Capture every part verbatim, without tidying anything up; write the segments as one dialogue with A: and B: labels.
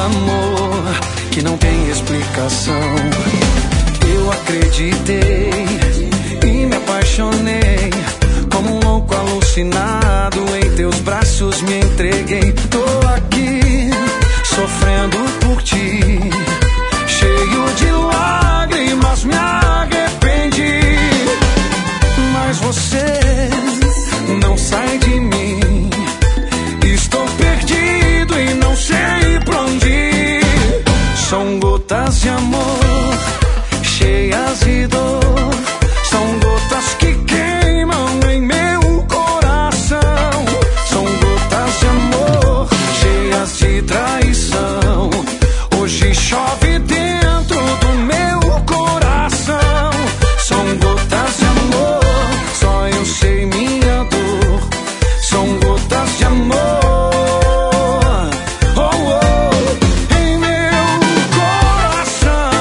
A: amor que não tem explicação. Eu acreditei e me apaixonei, como um louco alucinado, em teus braços me entreguei. Tô aqui sofrendo por ti, cheio de lágrimas, me arrependi. Mas você não sai de mim, estou perdido e não sei pra onde ir. São gotas de amor, cheias de dor, são gotas que queimam em meu coração. São gotas de amor, cheias de traição. Hoje chove dentro do meu coração. São gotas de amor, só eu sei minha dor. São gotas de amor, oh, oh, em meu coração.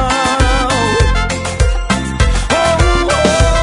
A: Oh, oh,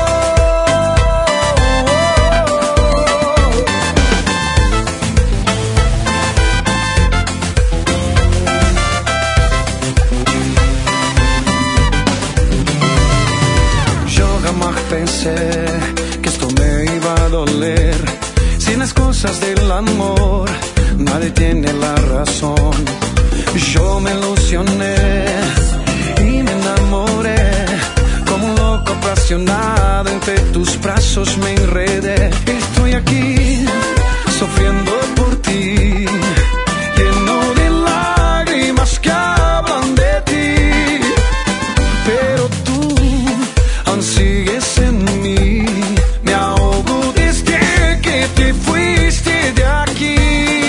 A: oh. Yo jamás pensé que esto me iba a doler. Si en las cosas del amor nadie tiene la razón. Yo me ilusioné y me enamoré, como un loco apasionado, entre tus brazos me enredé. Estoy aquí sufriendo por ti, lleno de lágrimas que hablan de ti. Pero tú aún sigues en mí, me ahogo desde que te fuiste de aquí.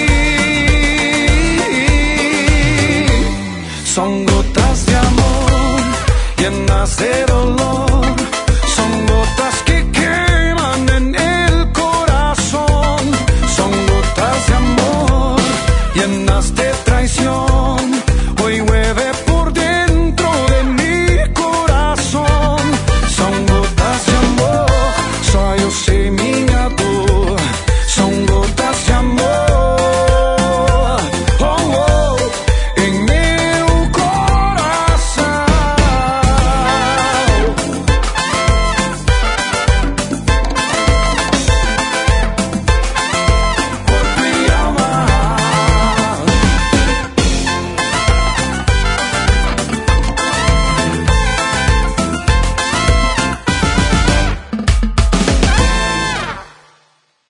A: Son gotas de amor llenas de dolor, son gotas